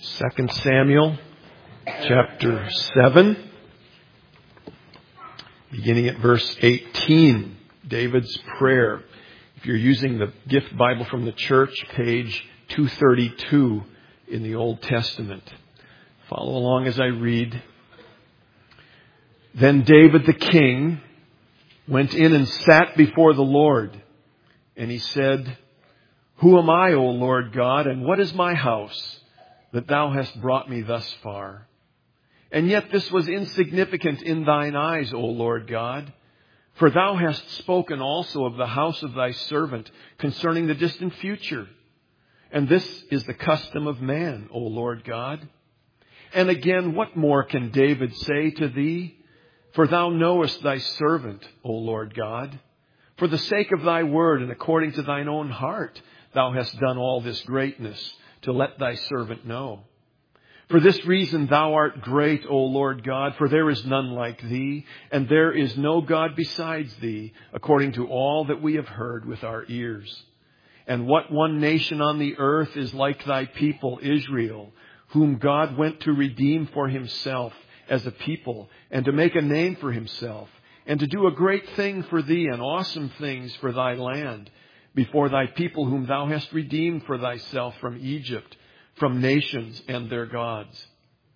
2 Samuel chapter 7, beginning at verse 18, David's prayer. If you're using the Gift Bible from the church, page 232 in the Old Testament. Follow along as I read. Then David the king went in and sat before the Lord, and he said, "Who am I, O Lord God, and what is my house, that thou hast brought me thus far? And yet this was insignificant in thine eyes, O Lord God. For thou hast spoken also of the house of thy servant concerning the distant future. And this is the custom of man, O Lord God. And again, what more can David say to thee? For thou knowest thy servant, O Lord God. For the sake of thy word and according to thine own heart, thou hast done all this greatness to let thy servant know. For this reason thou art great, O Lord God, for there is none like thee, and there is no God besides thee, according to all that we have heard with our ears. And what one nation on the earth is like thy people, Israel, whom God went to redeem for himself as a people, and to make a name for himself, and to do a great thing for thee, and awesome things for thy land, before thy people whom thou hast redeemed for thyself from Egypt, from nations and their gods.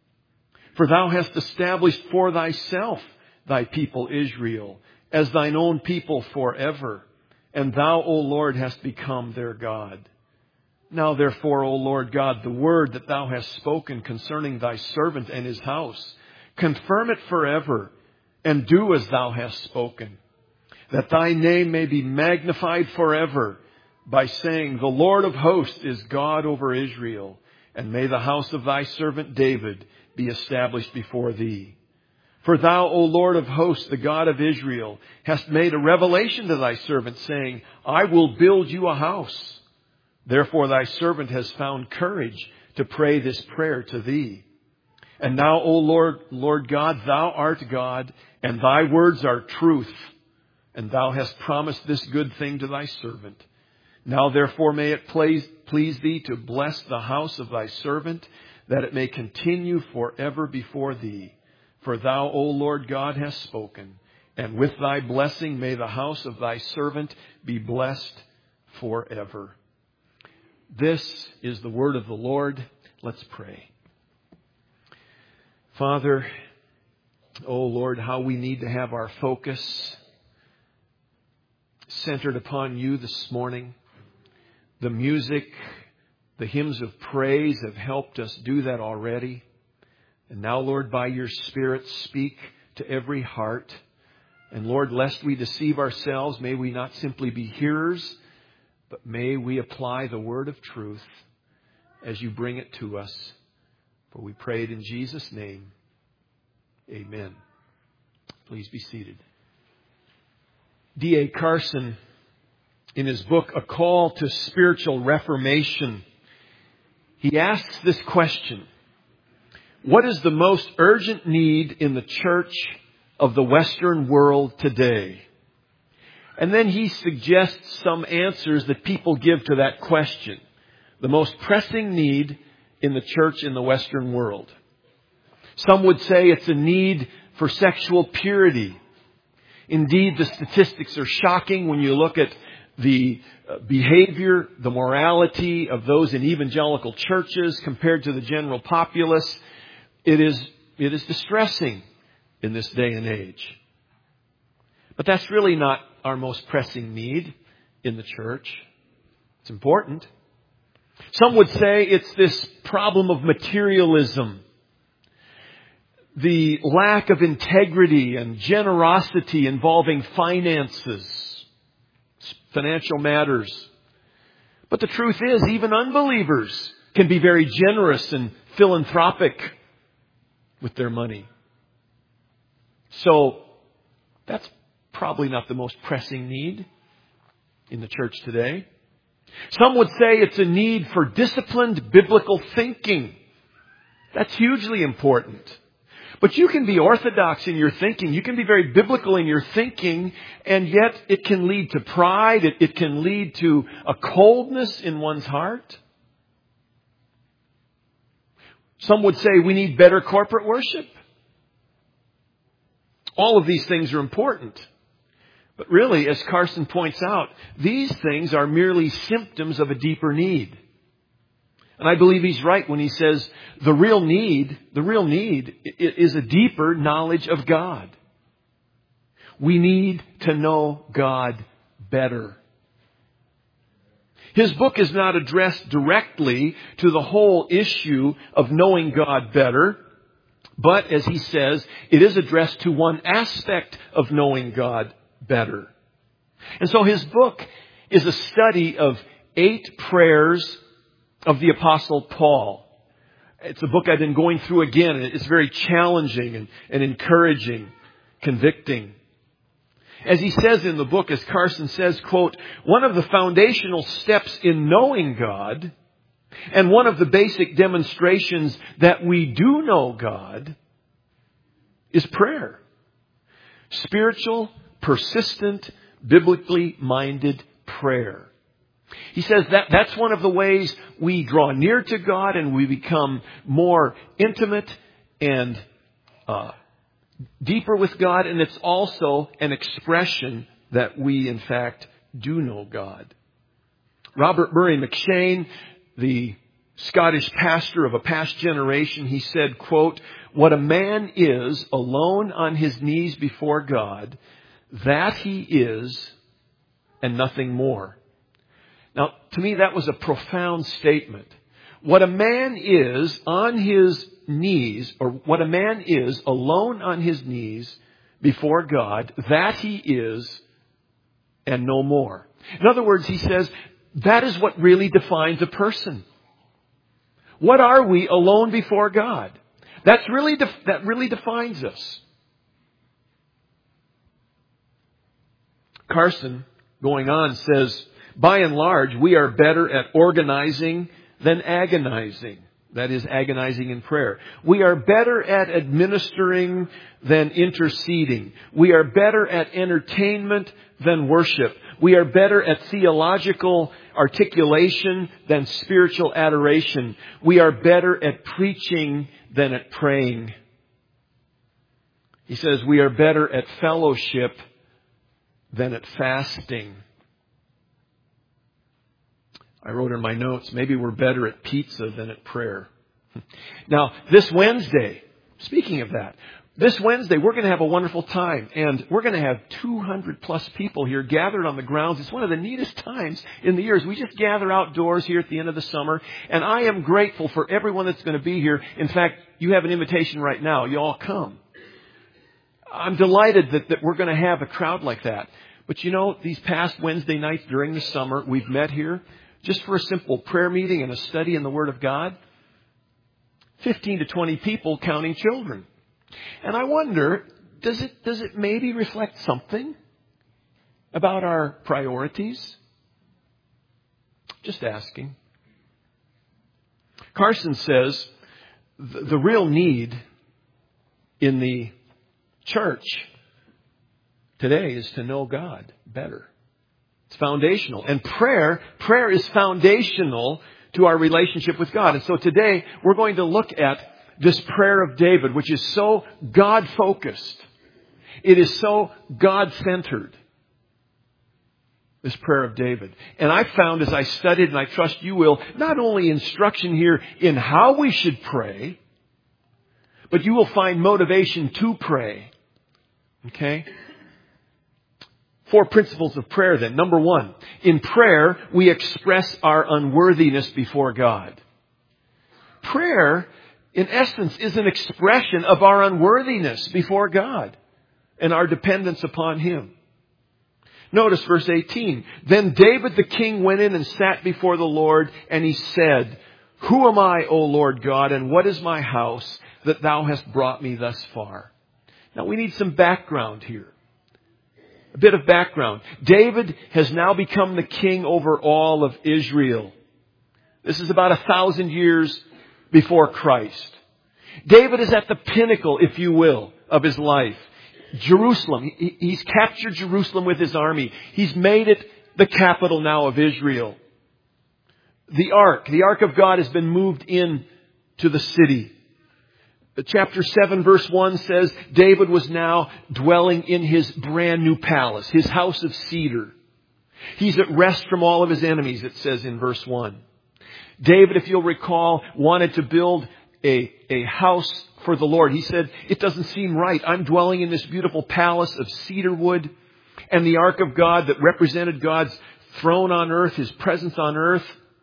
For thou hast established for thyself thy people Israel, as thine own people forever, and thou, O Lord, hast become their God. Now therefore, O Lord God, the word that thou hast spoken concerning thy servant and his house, confirm it forever, and do as thou hast spoken, that thy name may be magnified forever, by saying, the Lord of hosts is God over Israel, and may the house of thy servant David be established before thee. For thou, O Lord of hosts, the God of Israel, hast made a revelation to thy servant, saying, I will build you a house. Therefore thy servant has found courage to pray this prayer to thee. And now, O Lord God, thou art God, and thy words are truth. And thou hast promised this good thing to thy servant. Now therefore may it please thee to bless the house of thy servant, that it may continue forever before thee. For thou, O Lord God, hast spoken, and with thy blessing may the house of thy servant be blessed forever." This is the word of the Lord. Let's pray. Father, O Lord, how we need to have our focus centered upon you this morning. The music, the hymns of praise have helped us do that already. And now, Lord, by your Spirit, speak to every heart. And Lord, lest we deceive ourselves, may we not simply be hearers, but may we apply the word of truth as you bring it to us. For we pray it in Jesus' name. Amen. Please be seated. D.A. Carson, in his book, A Call to Spiritual Reformation, he asks this question: what is the most urgent need in the church of the Western world today? And then he suggests some answers that people give to that question. The most pressing need in the church in the Western world. Some would say it's a need for sexual purity. Indeed, the statistics are shocking when you look at the behavior, the morality of those in evangelical churches compared to the general populace. It is distressing in this day and age. But that's really not our most pressing need in the church. It's important. Some would say it's this problem of materialism. The lack of integrity and generosity involving finances, financial matters. But the truth is, even unbelievers can be very generous and philanthropic with their money. So that's probably not the most pressing need in the church today. Some would say it's a need for disciplined biblical thinking. That's hugely important. But you can be orthodox in your thinking. You can be very biblical in your thinking, and yet it can lead to pride. It can lead to a coldness in one's heart. Some would say we need better corporate worship. All of these things are important. But really, as Carson points out, these things are merely symptoms of a deeper need. And I believe he's right when he says the real need is a deeper knowledge of God. We need to know God better. His book is not addressed directly to the whole issue of knowing God better, but as he says, it is addressed to one aspect of knowing God better. And so his book is a study of 8 prayers of the Apostle Paul. It's a book I've been going through again. It's very challenging and encouraging, convicting. As he says in the book, as Carson says, quote, one of the foundational steps in knowing God and one of the basic demonstrations that we do know God is prayer. Spiritual, persistent, biblically minded prayer. He says that's one of the ways we draw near to God and we become more intimate and deeper with God. And it's also an expression that we, in fact, do know God. Robert Murray McCheyne, the Scottish pastor of a past generation, he said, quote, what a man is alone on his knees before God, that he is and nothing more. Now, to me, that was a profound statement. What a man is on his knees, or what a man is alone on his knees before God, that he is and no more. In other words, he says, that is what really defines a person. What are we alone before God? That really defines us. Carson, going on, says, by and large, we are better at organizing than agonizing. That is, agonizing in prayer. We are better at administering than interceding. We are better at entertainment than worship. We are better at theological articulation than spiritual adoration. We are better at preaching than at praying. He says we are better at fellowship than at fasting. I wrote in my notes, maybe we're better at pizza than at prayer. Now, this Wednesday, speaking of that, this Wednesday we're going to have a wonderful time. And we're going to have 200 plus people here gathered on the grounds. It's one of the neatest times in the years. We just gather outdoors here at the end of the summer. And I am grateful for everyone that's going to be here. In fact, you have an invitation right now. You all come. I'm delighted that we're going to have a crowd like that. But you know, these past Wednesday nights during the summer, we've met here just for a simple prayer meeting and a study in the Word of God. 15 to 20 people, counting children. And I wonder, does it maybe reflect something about our priorities? Just asking. Carson says the real need in the church today is to know God better. It's foundational. And prayer is foundational to our relationship with God. And so today we're going to look at this prayer of David, which is so God-focused. It is so God-centered. This prayer of David. And I found as I studied, and I trust you will, not only instruction here in how we should pray, but you will find motivation to pray. Okay? 4 principles of prayer then. Number 1, in prayer, we express our unworthiness before God. Prayer, in essence, is an expression of our unworthiness before God and our dependence upon Him. Notice verse 18. Then David the king went in and sat before the Lord, and he said, Who am I, O Lord God, and what is my house that thou hast brought me thus far? Now we need some background here. A bit of background. David has now become the king over all of Israel. This is about 1,000 years before Christ. David is at the pinnacle, if you will, of his life. Jerusalem. He's captured Jerusalem with his army. He's made it the capital now of Israel. The ark of God has been moved in to the city. Chapter 7 verse 1 says David was now dwelling in his brand new palace, his house of cedar. He's at rest from all of his enemies, it says in verse 1. David, if you'll recall, wanted to build a house for the Lord. He said, it doesn't seem right. I'm dwelling in this beautiful palace of cedar wood, and the ark of God that represented God's throne on earth, His presence on earth,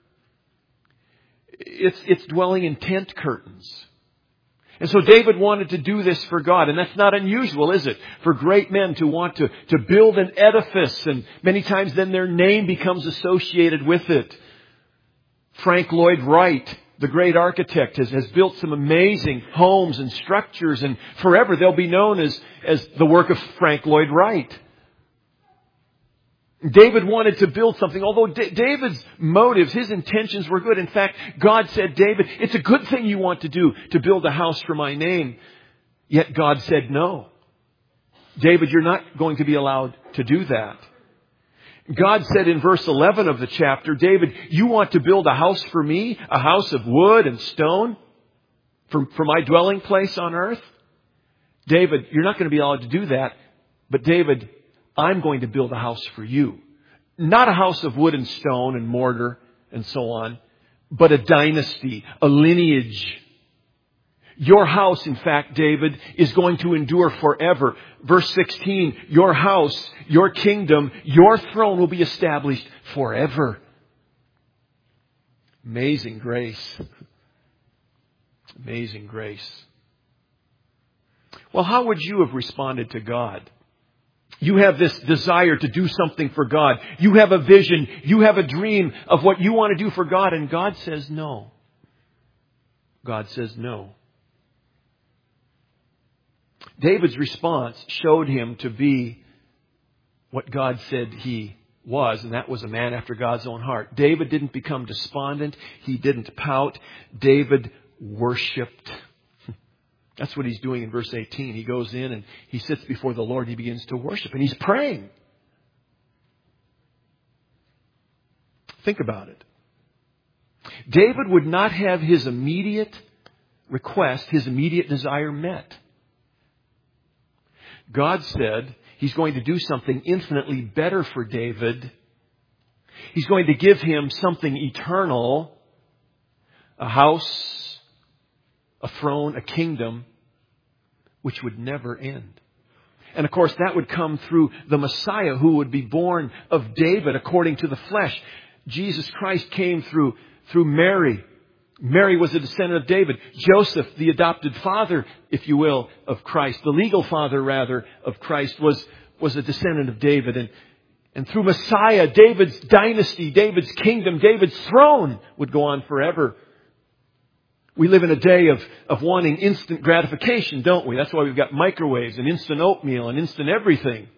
it's dwelling in tent curtains. And so David wanted to do this for God. And that's not unusual, is it? For great men to want to build an edifice. And many times then their name becomes associated with it. Frank Lloyd Wright, the great architect, has built some amazing homes and structures. And forever they'll be known as the work of Frank Lloyd Wright. David wanted to build something, although David's motives, his intentions were good. In fact, God said, David, it's a good thing you want to do, to build a house for my name. Yet God said no. David, you're not going to be allowed to do that. God said in verse 11 of the chapter, David, you want to build a house for me, a house of wood and stone for my dwelling place on earth? David, you're not going to be allowed to do that. But David, I'm going to build a house for you. Not a house of wood and stone and mortar and so on, but a dynasty, a lineage. Your house, in fact, David, is going to endure forever. Verse 16, your house, your kingdom, your throne will be established forever. Amazing grace. Amazing grace. Well, how would you have responded to God? You have this desire to do something for God. You have a vision. You have a dream of what you want to do for God. And God says no. God says no. David's response showed him to be what God said he was. And that was a man after God's own heart. David didn't become despondent. He didn't pout. David worshiped. That's what he's doing in verse 18. He goes in and he sits before the Lord. He begins to worship and he's praying. Think about it. David would not have his immediate request, his immediate desire met. God said He's going to do something infinitely better for David. He's going to give him something eternal, a house, a throne, a kingdom, which would never end. And of course, that would come through the Messiah who would be born of David according to the flesh. Jesus Christ came through Mary. Mary was a descendant of David. Joseph, the adopted father, if you will, of Christ, the legal father, rather, of Christ, was a descendant of David. And through Messiah, David's dynasty, David's kingdom, David's throne would go on forever. We live in a day of wanting instant gratification, don't we? That's why we've got microwaves and instant oatmeal and instant everything.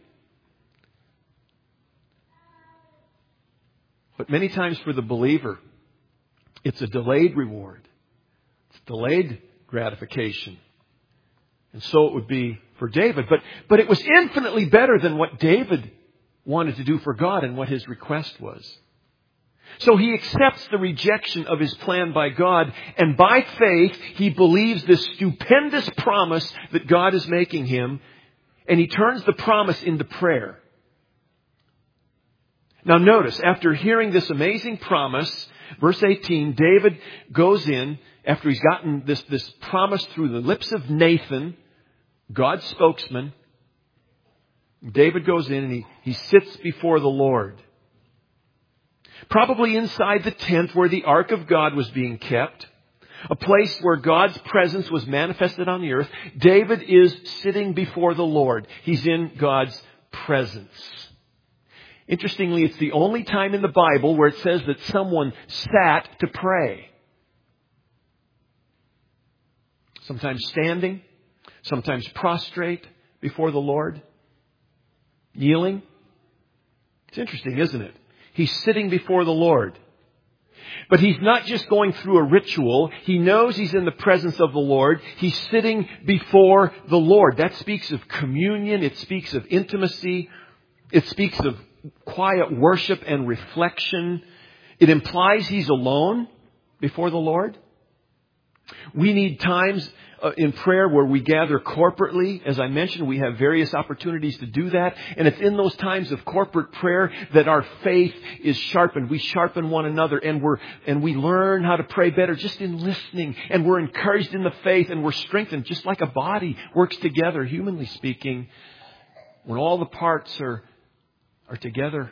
But many times for the believer, it's a delayed reward. It's delayed gratification. And so it would be for David. But it was infinitely better than what David wanted to do for God and what his request was. So he accepts the rejection of his plan by God, and by faith he believes this stupendous promise that God is making him, and he turns the promise into prayer. Now notice, after hearing this amazing promise, verse 18, David goes in, after he's gotten this promise through the lips of Nathan, God's spokesman. David goes in and he sits before the Lord. Probably inside the tent where the ark of God was being kept, a place where God's presence was manifested on the earth, David is sitting before the Lord. He's in God's presence. Interestingly, it's the only time in the Bible where it says that someone sat to pray. Sometimes standing, sometimes prostrate before the Lord, kneeling. It's interesting, isn't it? He's sitting before the Lord. But he's not just going through a ritual. He knows he's in the presence of the Lord. He's sitting before the Lord. That speaks of communion. It speaks of intimacy. It speaks of quiet worship and reflection. It implies he's alone before the Lord. We need times in prayer where we gather corporately. As I mentioned, we have various opportunities to do that. And it's in those times of corporate prayer that our faith is sharpened. We sharpen one another and we learn how to pray better just in listening. And we're encouraged in the faith and we're strengthened just like a body works together, humanly speaking, when all the parts are together.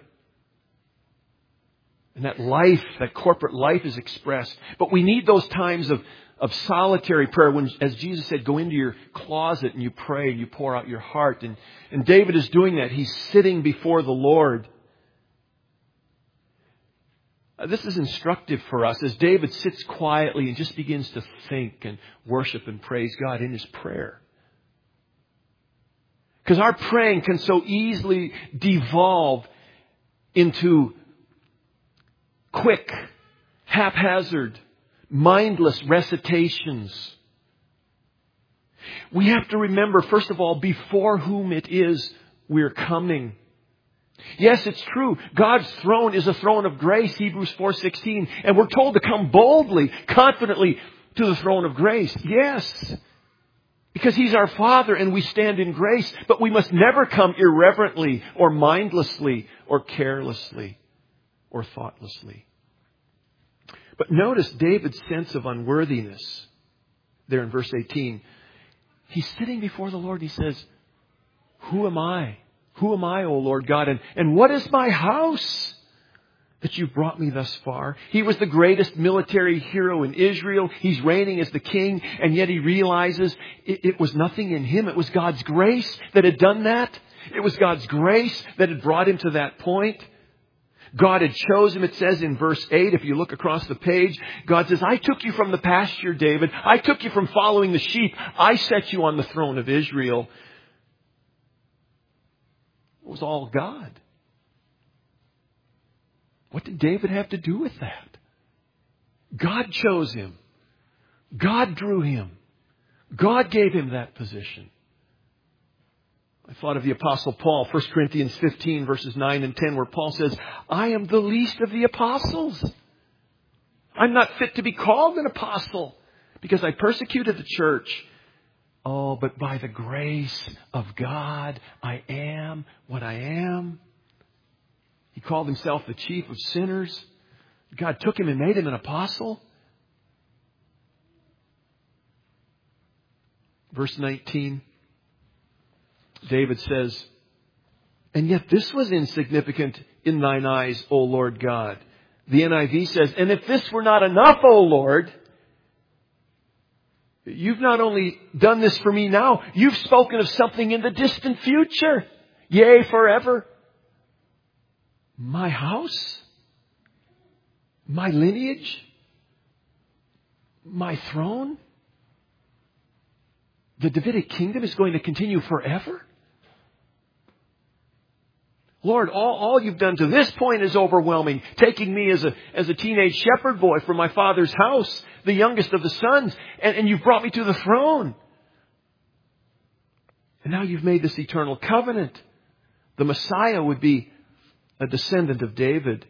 And that life, that corporate life is expressed. But we need those times of solitary prayer when, as Jesus said, go into your closet and you pray and you pour out your heart. And David is doing that. He's sitting before the Lord. This is instructive for us as David sits quietly and just begins to think and worship and praise God in his prayer. Because our praying can so easily devolve into quick, haphazard, mindless recitations. We have to remember, first of all, before whom it is we're coming. Yes, it's true. God's throne is a throne of grace, Hebrews 4:16. And we're told to come boldly, confidently to the throne of grace. Yes, because He's our Father and we stand in grace. But we must never come irreverently or mindlessly or carelessly or thoughtlessly. But notice David's sense of unworthiness there in verse 18. He's sitting before the Lord. He says, who am I? Who am I, O Lord God? And what is my house that you've brought me thus far? He was the greatest military hero in Israel. He's reigning as the king. And yet he realizes it was nothing in him. It was God's grace that had done that. It was God's grace that had brought him to that point. God had chosen him, it says in verse 8, if you look across the page, God says, I took you from the pasture, David. I took you from following the sheep. I set you on the throne of Israel. It was all God. What did David have to do with that? God chose him. God drew him. God gave him that position. I thought of the Apostle Paul, 1 Corinthians 15, verses 9 and 10, where Paul says, I am the least of the apostles. I'm not fit to be called an apostle because I persecuted the church. Oh, but by the grace of God, I am what I am. He called himself the chief of sinners. God took him and made him an apostle. Verse 19. David says, and yet this was insignificant in thine eyes, O Lord God. The NIV says, and if this were not enough, O Lord, you've not only done this for me now, you've spoken of something in the distant future. Yea, forever. My house, my lineage, my throne, the Davidic kingdom is going to continue forever. Lord, all you've done to this point is overwhelming. Taking me as a teenage shepherd boy from my father's house, the youngest of the sons, and you've brought me to the throne. And now you've made this eternal covenant. The Messiah would be a descendant of David.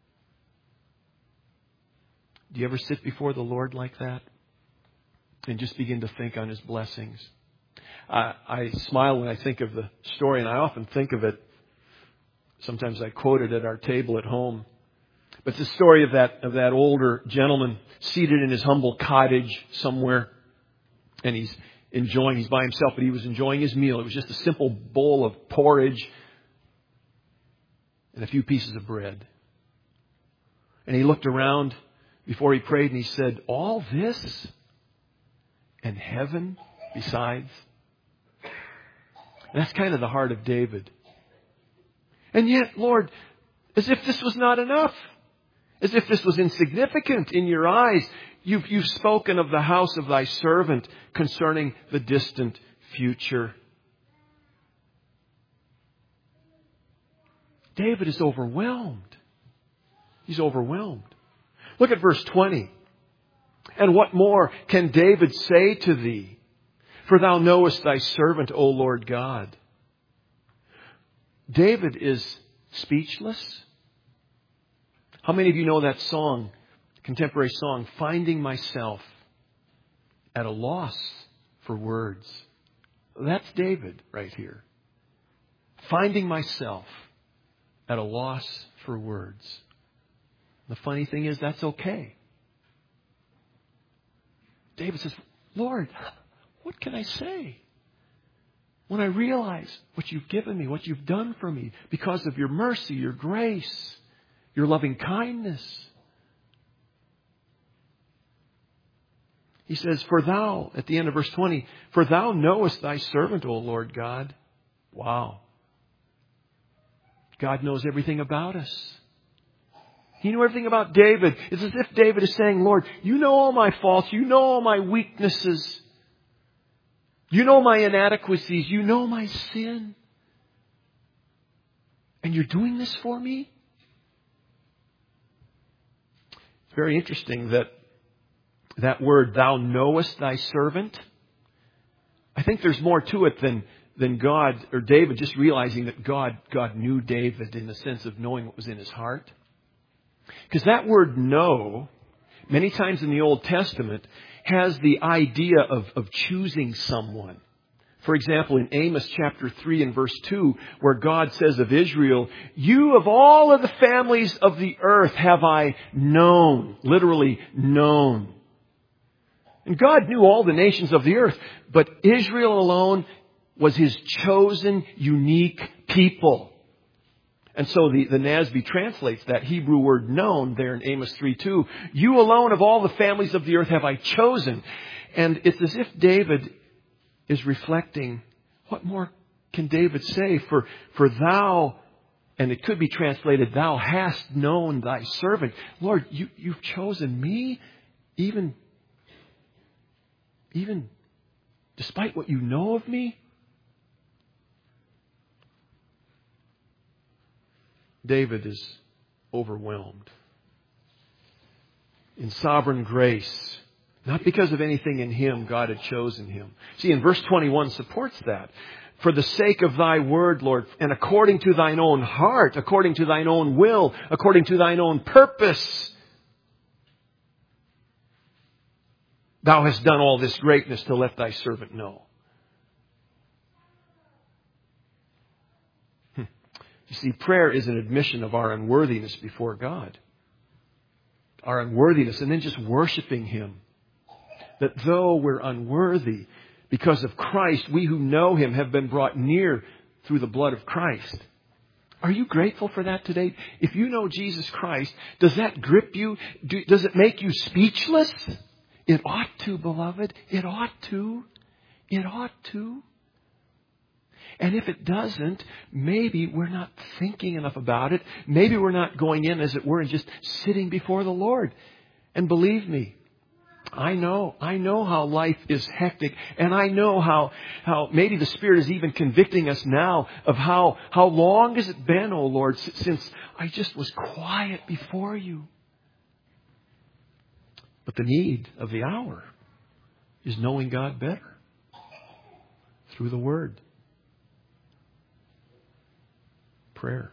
Do you ever sit before the Lord like that and just begin to think on His blessings? I smile when I think of the story, and I often think of it. Sometimes I quote it at our table at home. But it's the story of that older gentleman seated in his humble cottage somewhere. And he's by himself, but he was enjoying his meal. It was just a simple bowl of porridge and a few pieces of bread. And he looked around before he prayed and he said, all this and heaven besides? And that's kind of the heart of David. And yet, Lord, as if this was not enough, as if this was insignificant in your eyes, you've spoken of the house of thy servant concerning the distant future. David is overwhelmed. He's overwhelmed. Look at verse 20. And what more can David say to thee? For thou knowest thy servant, O Lord God. David is speechless. How many of you know that song, contemporary song, Finding Myself at a Loss for words. That's David right here. Finding myself at a loss for words. The funny thing is, that's okay. David says, Lord, what can I say? When I realize what you've given me, what you've done for me, because of your mercy, your grace, your loving kindness. He says, for thou, at the end of verse 20, for thou knowest thy servant, O Lord God. Wow. God knows everything about us. He knew everything about David. It's as if David is saying, Lord, you know all my faults. You know all my weaknesses. You know my inadequacies. You know my sin. And you're doing this for me? It's very interesting that word, thou knowest thy servant. I think there's more to it than God or David just realizing that God knew David in the sense of knowing what was in his heart. Because that word know, many times in the Old Testament, has the idea of choosing someone. For example, in Amos chapter 3 and verse 2, where God says of Israel, you of all of the families of the earth have I known. Literally known. And God knew all the nations of the earth, but Israel alone was His chosen, unique people. And so the NASB translates that Hebrew word known there in Amos 3:2. You alone of all the families of the earth have I chosen. And it's as if David is reflecting, what more can David say? For thou, and it could be translated, thou hast known thy servant. Lord, you've chosen me, even despite what you know of me. David is overwhelmed in sovereign grace. Not because of anything in him, God had chosen him. See, in verse 21 supports that. For the sake of thy word, Lord, and according to thine own heart, according to thine own will, according to thine own purpose, thou hast done all this greatness to let thy servant know. You see, prayer is an admission of our unworthiness before God. Our unworthiness, and then just worshiping Him. That though we're unworthy, because of Christ, we who know Him have been brought near through the blood of Christ. Are you grateful for that today? If you know Jesus Christ, does that grip you? Does it make you speechless? It ought to, beloved. It ought to. It ought to. And if it doesn't, maybe we're not thinking enough about it. Maybe we're not going in, as it were, and just sitting before the Lord. And believe me, I know how life is hectic. And I know how maybe the Spirit is even convicting us now of how long has it been, oh Lord, since I just was quiet before you. But the need of the hour is knowing God better through the Word. Prayer.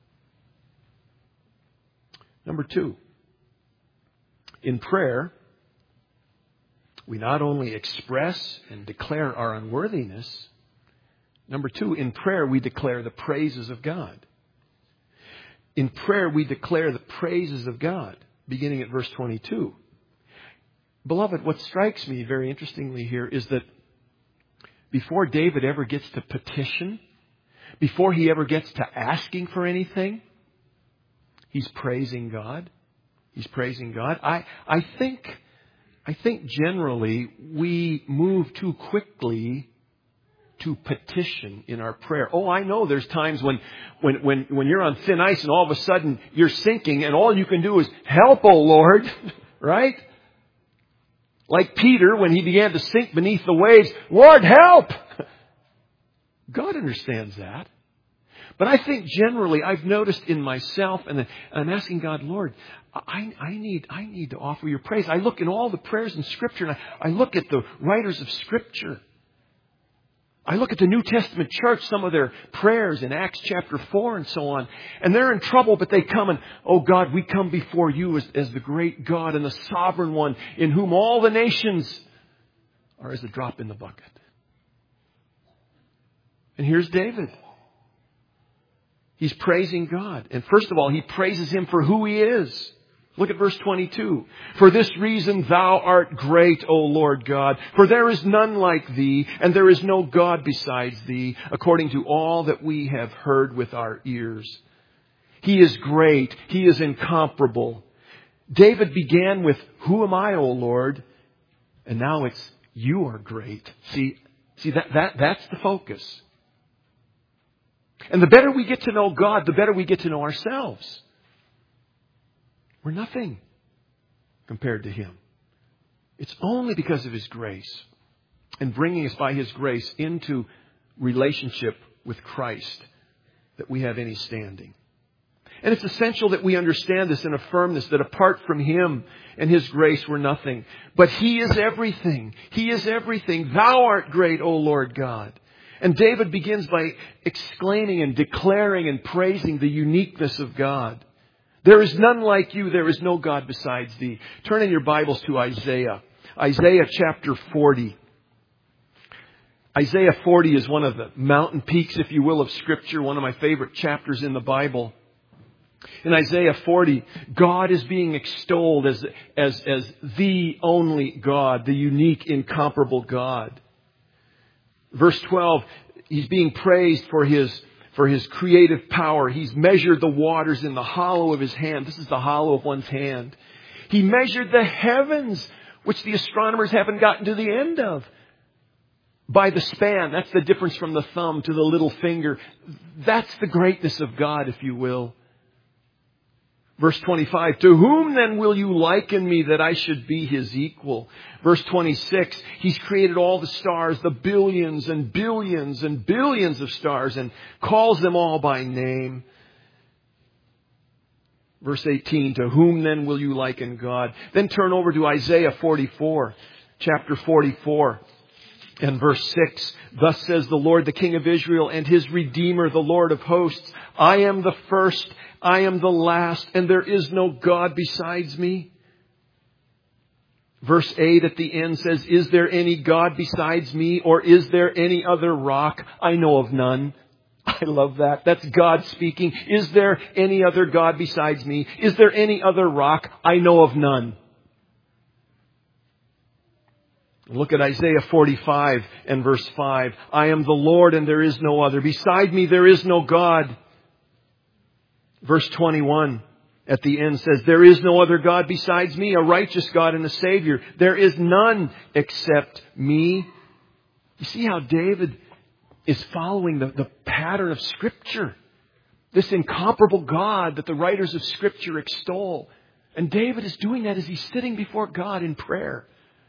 Number 2, in prayer, we not only express and declare our unworthiness. Number 2, in prayer, we declare the praises of God. In prayer, we declare the praises of God, beginning at verse 22. Beloved, what strikes me very interestingly here is that before David ever gets to petition, before he ever gets to asking for anything, he's praising God. He's praising God. I think generally we move too quickly to petition in our prayer. Oh, I know there's times when you're on thin ice and all of a sudden you're sinking and all you can do is help, oh Lord, right? Like Peter when he began to sink beneath the waves, Lord, help! God understands that. But I think generally I've noticed in myself, and I'm asking God, Lord, I need to offer your praise. I look in all the prayers in Scripture, and I look at the writers of Scripture. I look at the New Testament church, some of their prayers in Acts chapter 4 and so on. And they're in trouble, but they come and, oh God, we come before you as the great God and the sovereign one in whom all the nations are as a drop in the bucket. And here's David. He's praising God. And first of all, he praises Him for who He is. Look at verse 22. For this reason thou art great, O Lord God, for there is none like Thee, and there is no God besides Thee, according to all that we have heard with our ears. He is great. He is incomparable. David began with, who am I, O Lord? And now it's, you are great. See, that's the focus. And the better we get to know God, the better we get to know ourselves. We're nothing compared to Him. It's only because of His grace and bringing us by His grace into relationship with Christ that we have any standing. And it's essential that we understand this and affirm this, that apart from Him and His grace, we're nothing. But He is everything. He is everything. Thou art great, O Lord God. And David begins by exclaiming and declaring and praising the uniqueness of God. There is none like You. There is no God besides Thee. Turn in your Bibles to Isaiah. Isaiah chapter 40. Isaiah 40 is one of the mountain peaks, if you will, of Scripture. One of my favorite chapters in the Bible. In Isaiah 40, God is being extolled as the only God, the unique, incomparable God. Verse 12, He's being praised for His creative power. He's measured the waters in the hollow of His hand. This is the hollow of one's hand. He measured the heavens, which the astronomers haven't gotten to the end of, by the span. That's the difference from the thumb to the little finger. That's the greatness of God, if you will. Verse 25, to whom then will You liken me that I should be His equal? Verse 26, He's created all the stars, the billions and billions and billions of stars, and calls them all by name. Verse 18, to whom then will You liken God? Then turn over to Isaiah 44, chapter 44. And verse 6, thus says the Lord, the King of Israel, and His Redeemer, the Lord of hosts, I am the first, I am the last, and there is no God besides Me. Verse 8 at the end says, is there any God besides Me, or is there any other rock? I know of none. I love that. That's God speaking. Is there any other God besides Me? Is there any other rock? I know of none. Look at Isaiah 45 and verse 5. I am the Lord and there is no other. Beside Me there is no God. Verse 21 at the end says, there is no other God besides Me, a righteous God and a Savior. There is none except Me. You see how David is following the pattern of Scripture. This incomparable God that the writers of Scripture extol. And David is doing that as he's sitting before God in prayer.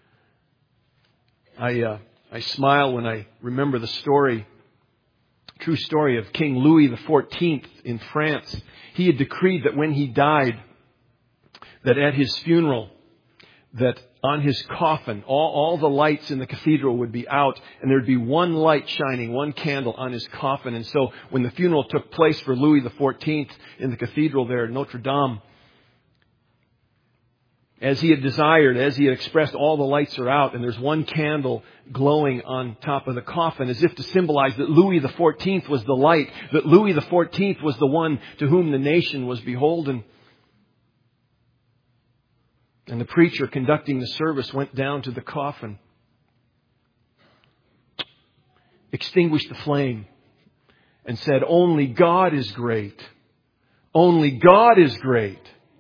I smile when I remember the story, true story of King Louis XIV in France. He had decreed that when he died, that at his funeral, that on his coffin, all the lights in the cathedral would be out, and there'd be one light shining, one candle on his coffin. And so when the funeral took place for Louis XIV in the cathedral there at Notre Dame, as he had desired, as he had expressed, all the lights are out, and there's one candle glowing on top of the coffin, as if to symbolize that Louis XIV was the light, that Louis XIV was the one to whom the nation was beholden. And the preacher conducting the service went down to the coffin, extinguished the flame, and said, only God is great. Only God is great.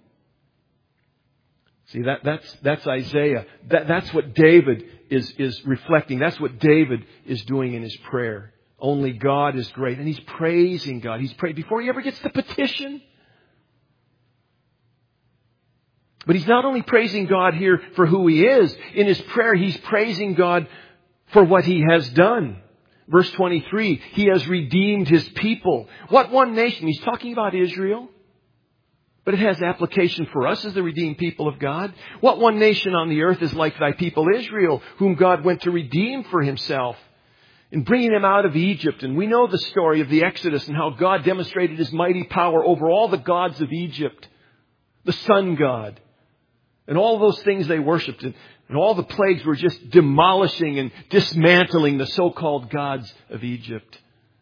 See, that's Isaiah. That's what David is reflecting. That's what David is doing in his prayer. Only God is great. And he's praising God. He's praying before he ever gets the petition. But he's not only praising God here for who He is. In his prayer, he's praising God for what He has done. Verse 23, He has redeemed His people. What one nation? He's talking about Israel. But it has application for us as the redeemed people of God. What one nation on the earth is like Thy people Israel, whom God went to redeem for Himself in bringing them out of Egypt. And we know the story of the Exodus and how God demonstrated His mighty power over all the gods of Egypt, the sun god, and all those things they worshipped. And And all the plagues were just demolishing and dismantling the so-called gods of Egypt.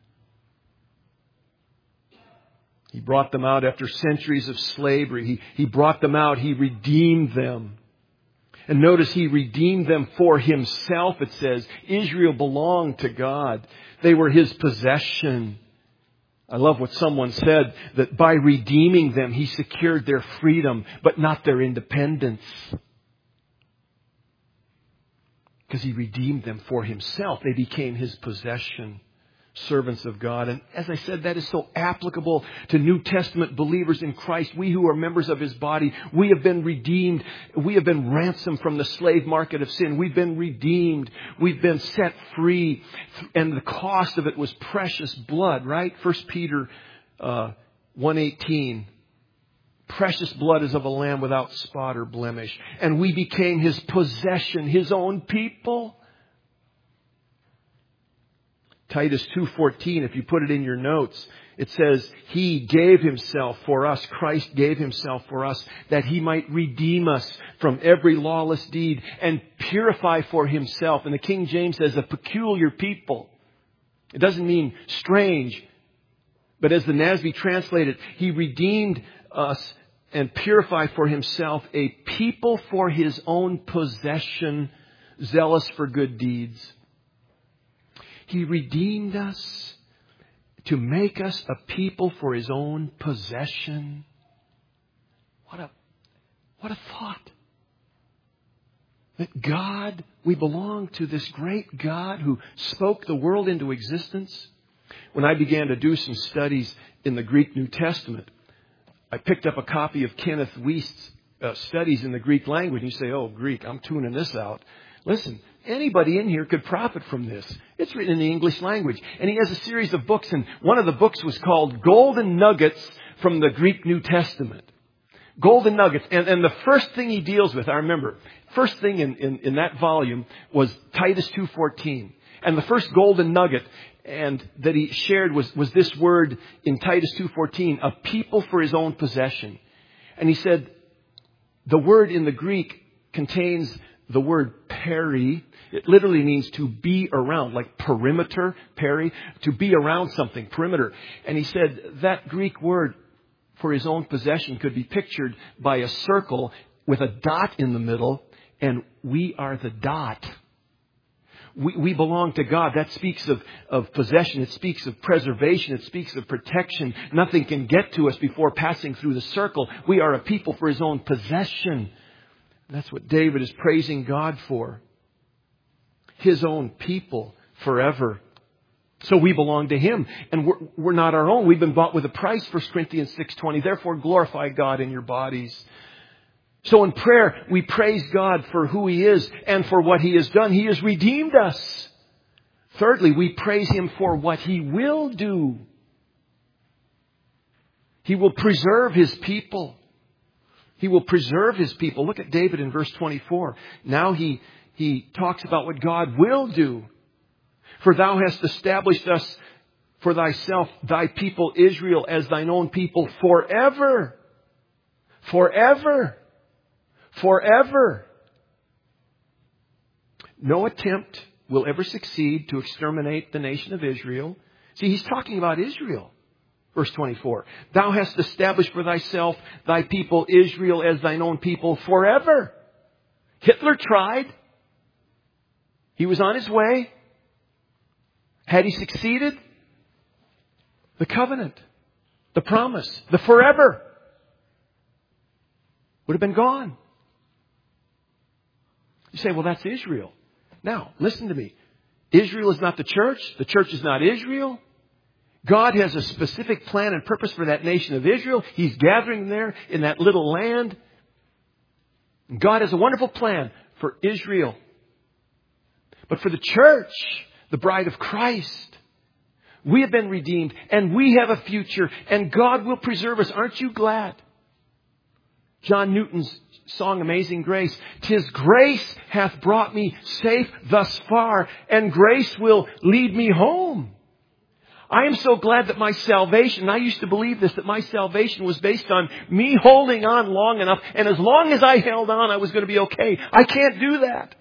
He brought them out after centuries of slavery. He brought them out. He redeemed them. And notice He redeemed them for Himself, it says. Israel belonged to God. They were His possession. I love what someone said, that by redeeming them, He secured their freedom, but not their independence. Because He redeemed them for Himself. They became His possession. Servants of God. And as I said, that is so applicable to New Testament believers in Christ. We who are members of His body, we have been redeemed. We have been ransomed from the slave market of sin. We've been redeemed. We've been set free. And the cost of it was precious blood, right? 1 Peter 1:18. Precious blood is of a lamb without spot or blemish. And we became His possession, His own people. Titus 2:14, if you put it in your notes, it says, He gave Himself for us, Christ gave Himself for us, that He might redeem us from every lawless deed and purify for Himself. And the King James says, a peculiar people. It doesn't mean strange, but as the NASB translated, He redeemed us and purified for Himself a people for His own possession, zealous for good deeds. He redeemed us to make us a people for His own possession. What a thought. That God, we belong to this great God who spoke the world into existence. When I began to do some studies in the Greek New Testament, I picked up a copy of Kenneth Wuest's studies in the Greek language. And you say, oh, Greek, I'm tuning this out. Listen, anybody in here could profit from this. It's written in the English language. And he has a series of books, and one of the books was called Golden Nuggets from the Greek New Testament. Golden Nuggets. And the first thing he deals with, I remember, first thing in that volume was Titus 2:14. And the first golden nugget and that he shared was this word in Titus 2:14, a people for His own possession. And he said, the word in the Greek contains the word peri. It literally means to be around, like perimeter, peri, to be around something, perimeter. And he said that Greek word for His own possession could be pictured by a circle with a dot in the middle, and we are the dot. We belong to God. That speaks of possession. It speaks of preservation. It speaks of protection. Nothing can get to us before passing through the circle. We are a people for His own possession. That's what David is praising God for. His own people forever. So we belong to Him. And we're not our own. We've been bought with a price, 1 Corinthians 6:20. Therefore glorify God in your bodies. So in prayer, we praise God for who He is and for what He has done. He has redeemed us. Thirdly, we praise Him for what He will do. He will preserve His people. He will preserve His people. Look at David in verse 24. Now he talks about what God will do. For Thou hast established us for Thyself, Thy people Israel, as Thine own people forever. Forever. Forever. No attempt will ever succeed to exterminate the nation of Israel. See, he's talking about Israel. Verse 24. Thou hast established for Thyself Thy people Israel as Thine own people forever. Hitler tried. He was on his way. Had he succeeded? The covenant, the promise, the forever would have been gone. You say, well, that's Israel. Now, listen to me. Israel is not the church. The church is not Israel. God has a specific plan and purpose for that nation of Israel. He's gathering them there in that little land. God has a wonderful plan for Israel. But for the church, the bride of Christ, we have been redeemed and we have a future and God will preserve us. Aren't you glad? John Newton's song, Amazing Grace. 'Tis grace hath brought me safe thus far, and grace will lead me home. I am so glad that my salvation, and I used to believe this, that my salvation was based on me holding on long enough, and as long as I held on, I was going to be okay. I can't do that.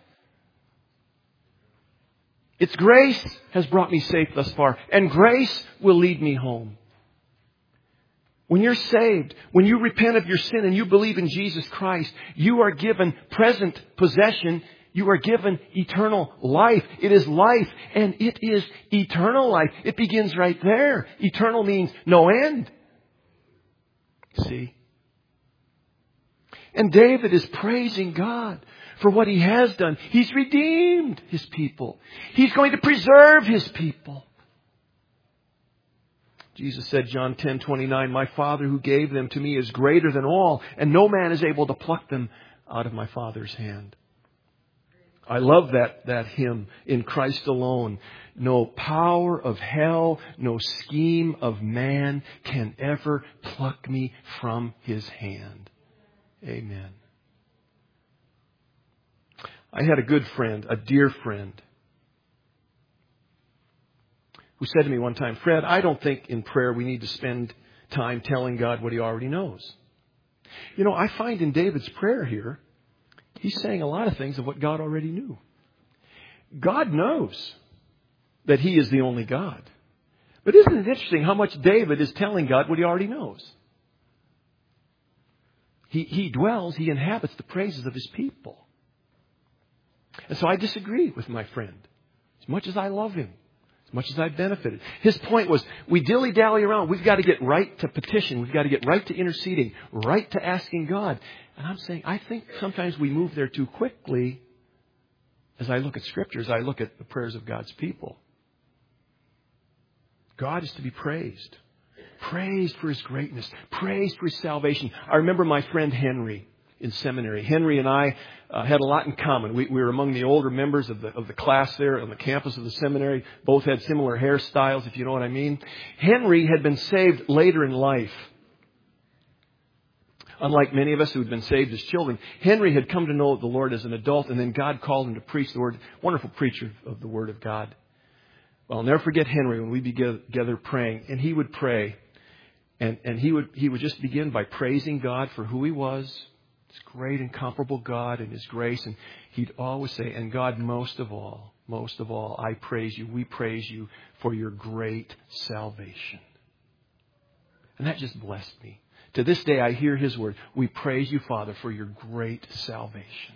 It's grace has brought me safe thus far, and grace will lead me home. When you're saved, when you repent of your sin and you believe in Jesus Christ, you are given present possession. You are given eternal life. It is life, and it is eternal life. It begins right there. Eternal means no end. See? And David is praising God for what He has done. He's redeemed His people. He's going to preserve His people. Jesus said, John 10:29, my Father who gave them to me is greater than all, and no man is able to pluck them out of my Father's hand. I love that hymn, In Christ Alone. No power of hell, no scheme of man can ever pluck me from His hand. Amen. I had a good friend, a dear friend, who said to me one time, Fred, I don't think in prayer we need to spend time telling God what He already knows. You know, I find in David's prayer here, he's saying a lot of things of what God already knew. God knows that He is the only God. But isn't it interesting how much David is telling God what he already knows? He dwells, he inhabits the praises of his people. And so I disagree with my friend. As much as I love him, as much as I've benefited. His point was, we dilly-dally around. We've got to get right to petition. We've got to get right to interceding, right to asking God. And I'm saying, I think sometimes we move there too quickly. As I look at Scriptures, I look at the prayers of God's people. God is to be praised. Praised for His greatness. Praised for His salvation. I remember my friend Henry in seminary. Henry and I had a lot in common. We were among the older members of the class there on the campus of the seminary. Both had similar hairstyles, if you know what I mean. Henry had been saved later in life. Unlike many of us who had been saved as children, Henry had come to know the Lord as an adult, and then God called him to preach the Word. Wonderful preacher of the Word of God. Well, I'll never forget Henry when we'd be together praying, and he would pray, and he would just begin by praising God for who He was, this great incomparable God and His grace, and he'd always say, and God, most of all, I praise You, we praise You for Your great salvation. And that just blessed me. To this day, I hear his word. We praise You, Father, for Your great salvation.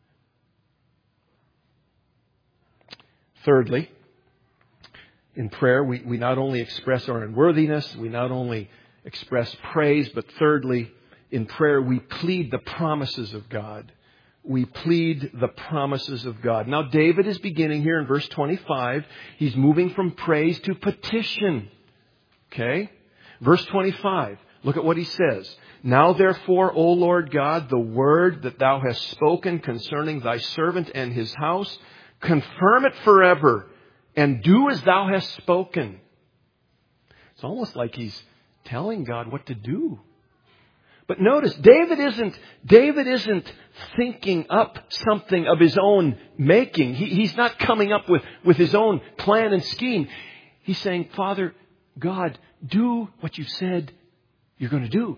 Thirdly, in prayer, we not only express our unworthiness, we not only express praise, but thirdly, in prayer, we plead the promises of God. We plead the promises of God. Now, David is beginning here in verse 25. He's moving from praise to petition. Okay? Verse 25. Look at what he says. Now therefore, O Lord God, the word that Thou hast spoken concerning Thy servant and his house, confirm it forever, and do as Thou hast spoken. It's almost like he's telling God what to do. But notice, David isn't thinking up something of his own making. He's not coming up with his own plan and scheme. He's saying, Father, God, do what You said You're going to do.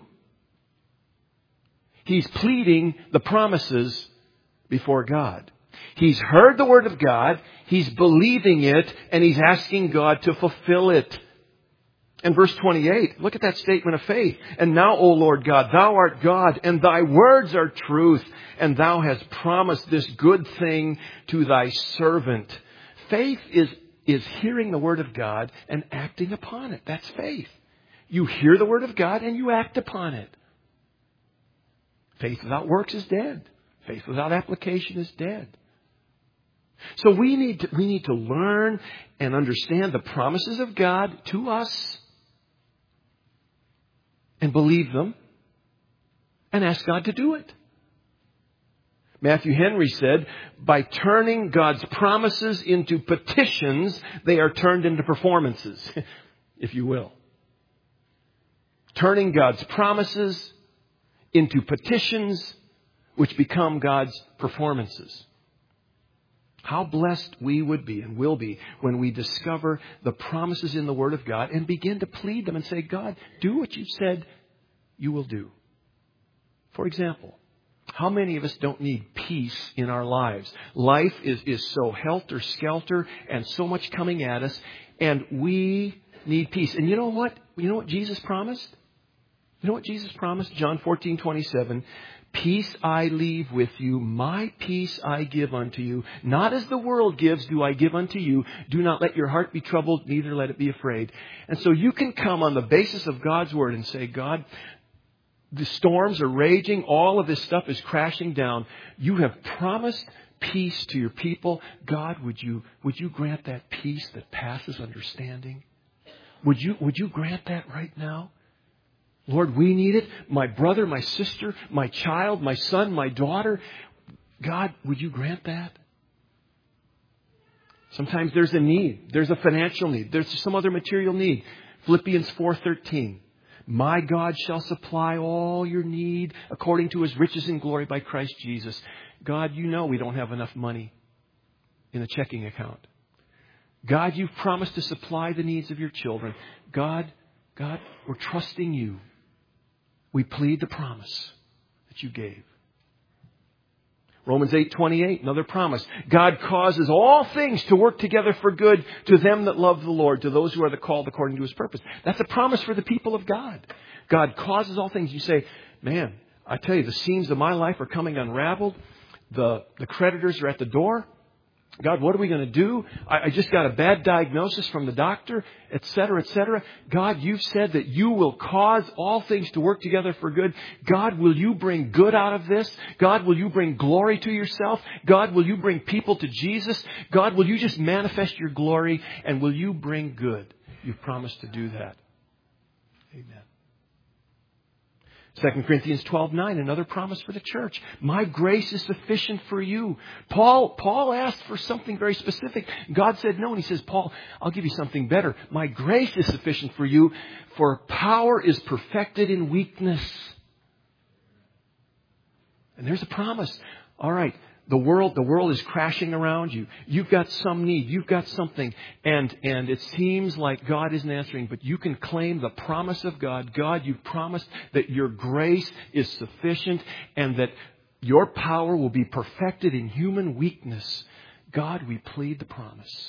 He's pleading the promises before God. He's heard the Word of God, he's believing it, and he's asking God to fulfill it. And verse 28, look at that statement of faith. And now, O Lord God, Thou art God, and Thy words are truth, and Thou hast promised this good thing to Thy servant. Faith is hearing the Word of God and acting upon it. That's faith. You hear the Word of God and you act upon it. Faith without works is dead. Faith without application is dead. So we need to learn and understand the promises of God to us and believe them and ask God to do it. Matthew Henry said, by turning God's promises into petitions, they are turned into performances, if you will. Turning God's promises into petitions, which become God's performances. How blessed we would be and will be when we discover the promises in the Word of God and begin to plead them and say, God, do what you've said you will do. For example, how many of us don't need peace in our lives? Life is so helter-skelter and so much coming at us, and we need peace. And you know what? You know what Jesus promised? You know what Jesus promised? John 14:27. Peace I leave with you, my peace I give unto you. Not as the world gives do I give unto you. Do not let your heart be troubled, neither let it be afraid. And so you can come on the basis of God's Word and say, God, the storms are raging. All of this stuff is crashing down. You have promised peace to your people. God, would you grant that peace that passes understanding? Would you grant that right now? Lord, we need it. My brother, my sister, my child, my son, my daughter. God, would you grant that? Sometimes there's a need. There's a financial need. There's some other material need. Philippians 4:13. My God shall supply all your need according to His riches and glory by Christ Jesus. God, you know we don't have enough money in a checking account. God, you've promised to supply the needs of your children. God, we're trusting you. We plead the promise that you gave. Romans 8:28, another promise. God causes all things to work together for good to them that love the Lord, to those who are the called according to His purpose. That's a promise for the people of God. God causes all things. You say, man, I tell you, the seams of my life are coming unraveled. The creditors are at the door. God, what are we going to do? I just got a bad diagnosis from the doctor, et cetera, et cetera. God, you've said that you will cause all things to work together for good. God, will you bring good out of this? God, will you bring glory to yourself? God, will you bring people to Jesus? God, will you just manifest your glory? And will you bring good? You've promised to do that. Amen. 2 Corinthians 12:9, another promise for the church. My grace is sufficient for you. Paul asked for something very specific. God said no, and he says, Paul, I'll give you something better. My grace is sufficient for you, for power is perfected in weakness. And there's a promise. All right. The world is crashing around you. You've got some need. You've got something. And it seems like God isn't answering, but you can claim the promise of God. God, you've promised that your grace is sufficient and that your power will be perfected in human weakness. God, we plead the promise.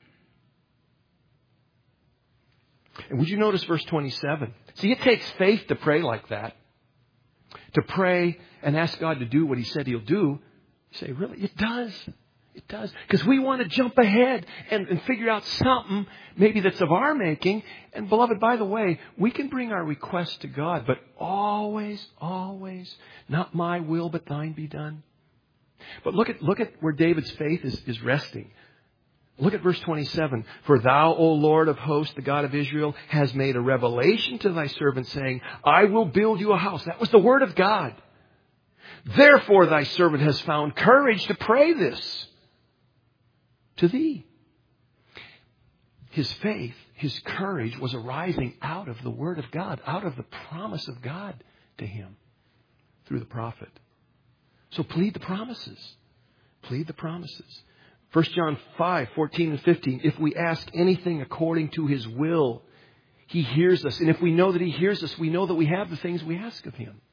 And would you notice verse 27? See, it takes faith to pray like that. To pray and ask God to do what He said He'll do. You say, really? It does. It does. Because we want to jump ahead and figure out something maybe that's of our making. And beloved, by the way, we can bring our requests to God, but always, not my will, but thine be done. But look at where David's faith is resting. Look at verse 27. For thou, O Lord of hosts, the God of Israel, has made a revelation to thy servant, saying, I will build you a house. That was the word of God. Therefore thy servant has found courage to pray this to thee. His faith, his courage was arising out of the word of God, out of the promise of God to him through the prophet. So plead the promises. Plead the promises. 1 John 5:14 and 15. If we ask anything according to His will, He hears us. And if we know that He hears us, we know that we have the things we ask of Him.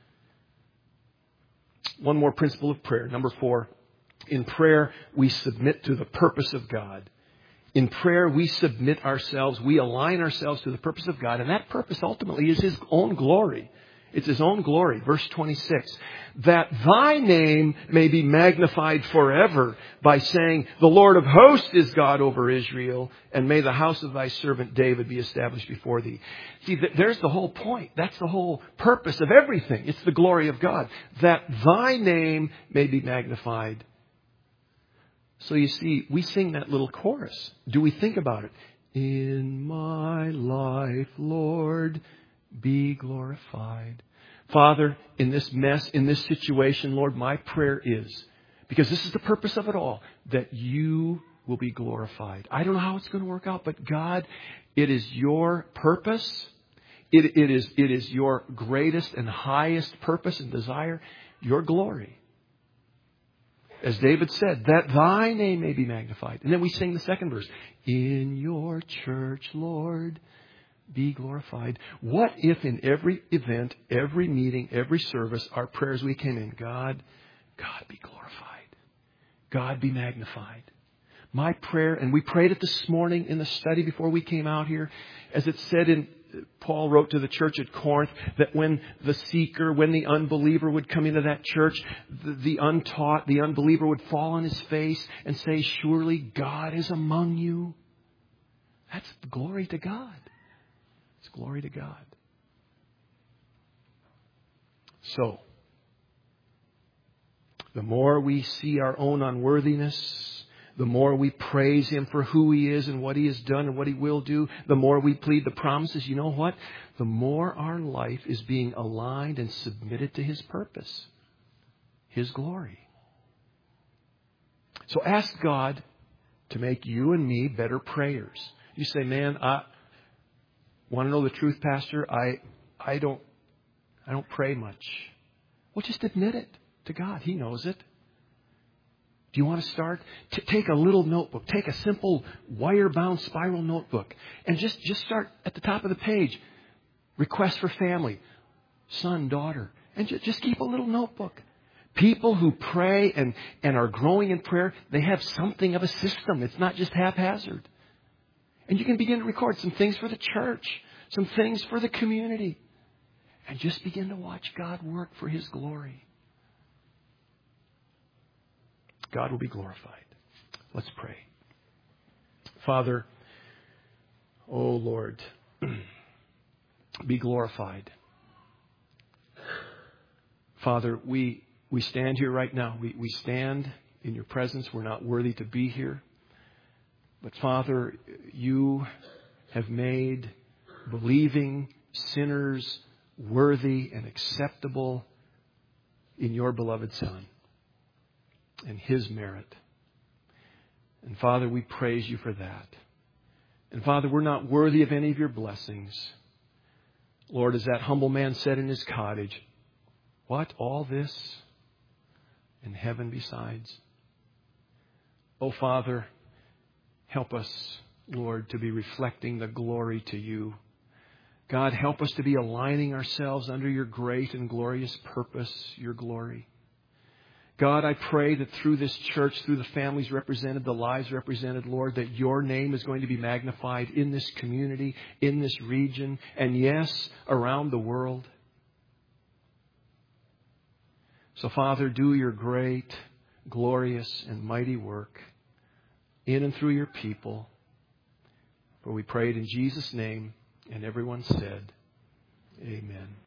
One more principle of prayer. Number 4. In prayer, we submit to the purpose of God. In prayer, we submit ourselves. We align ourselves to the purpose of God. And that purpose ultimately is His own glory. It's His own glory. Verse 26. That thy name may be magnified forever by saying, the Lord of hosts is God over Israel, and may the house of thy servant David be established before thee. See, there's the whole point. That's the whole purpose of everything. It's the glory of God. That thy name may be magnified. So you see, we sing that little chorus. Do we think about it? In my life, Lord, be glorified. Father, in this mess, in this situation, Lord, my prayer is, because this is the purpose of it all, that you will be glorified. I don't know how it's going to work out, but God, it is your purpose. It is your greatest and highest purpose and desire, your glory. As David said, that thy name may be magnified. And then we sing the second verse. In your church, Lord, be glorified. What if in every event, every meeting, every service, our prayers we came in, God be glorified. God be magnified. My prayer, and we prayed it this morning in the study before we came out here, as it said in, Paul wrote to the church at Corinth, that when the seeker, when the unbeliever would come into that church, the untaught, the unbeliever would fall on his face and say, surely God is among you. That's glory to God. It's glory to God. So, the more we see our own unworthiness, the more we praise Him for who He is and what He has done and what He will do, the more we plead the promises, you know what? The more our life is being aligned and submitted to His purpose, His glory. So ask God to make you and me better prayers. You say, man, I want to know the truth, Pastor? I don't pray much. Well, just admit it to God. He knows it. Do you want to start? Take a little notebook. Take a simple wire-bound spiral notebook. And just start at the top of the page. Request for family. Son, daughter. And just keep a little notebook. People who pray and are growing in prayer, they have something of a system. It's not just haphazard. And you can begin to record some things for the church. Some things for the community. And just begin to watch God work for His glory. God will be glorified. Let's pray. Father, oh Lord, be glorified. Father, we stand here right now. We stand in your presence. We're not worthy to be here. But Father, you have made believing sinners worthy and acceptable in your beloved Son and His merit. And Father, we praise you for that. And Father, we're not worthy of any of your blessings. Lord, as that humble man said in his cottage, what, all this and heaven besides? Oh Father, help us, Lord, to be reflecting the glory to you. God, help us to be aligning ourselves under your great and glorious purpose, your glory. God, I pray that through this church, through the families represented, the lives represented, Lord, that your name is going to be magnified in this community, in this region, and yes, around the world. So, Father, do your great, glorious, and mighty work in and through your people. For we prayed in Jesus' name, and everyone said, Amen.